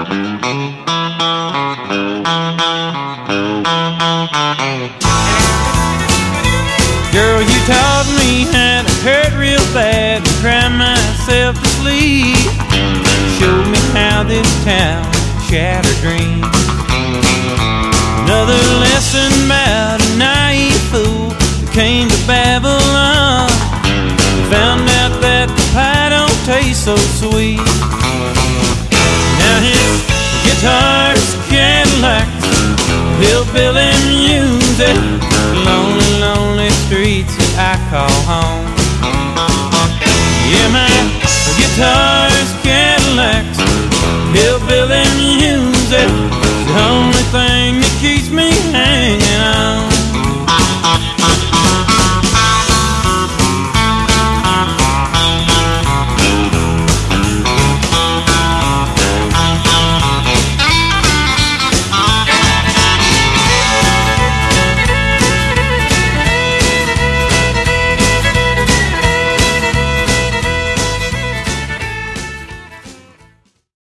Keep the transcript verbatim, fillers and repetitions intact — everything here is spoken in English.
Girl, you taught me how to hurt real bad and cry myself to sleep. Showed me how this town shattered dreams. Another lesson about a naive fool that came to Babylon. Found out that the pie don't taste so sweet. Now his guitar's Cadillac, hillbilly music, lonely, lonely streets that I call home. Yeah, my guitar's Cadillacs, hillbilly